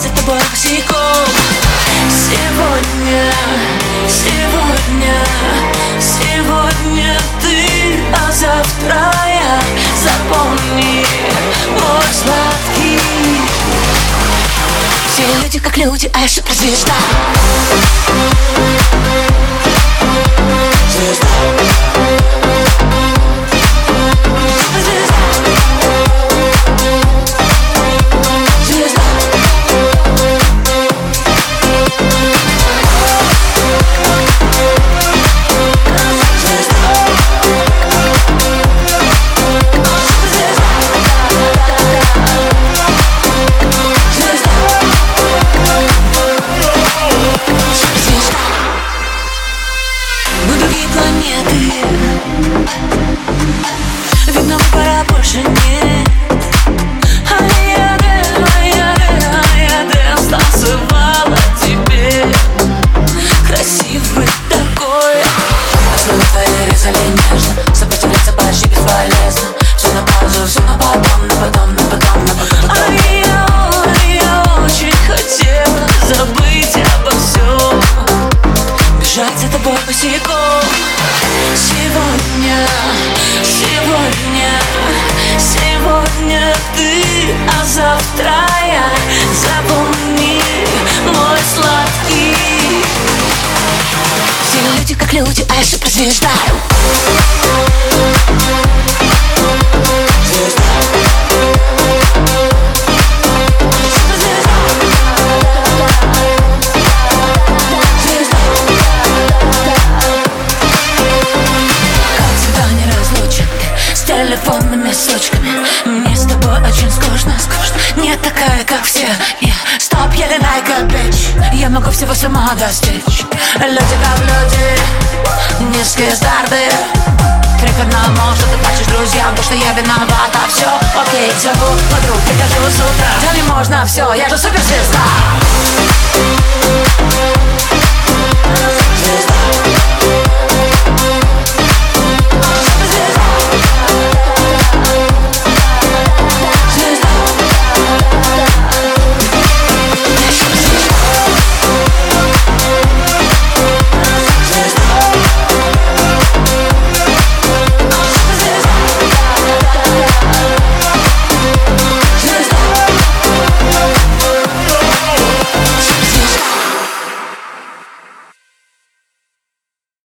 за тобой босиком. Сегодня ты, а завтра я. Запомни, мой сладкий. Все люди как люди, а я суперзвезда. Планеты. Видно, пора больше нет. Я станцевала тебе. Красивый такой. Основы твои резали нежно. Сопротивляться почти бесполезно. Все на паузу, все на потом, на потом, на потом, на потом. Я очень хотела забыть обо всем. Бежать за тобой босиком. Сегодня ты, а завтра я. Запомни, мой сладкий. Все люди как люди, а я суперзвезда. Телефонными сучками. Мне с тобой очень скучно. Не такая, как все. Stop yelling like a bitch. Я могу всего сама достичь. Люди как люди, низкие старты. Прикольно, может, ты плачешь друзьям, то, что я виновата. Все, окей, зову подруг, прихожу с утра. Да не можно все, я же суперзвезда.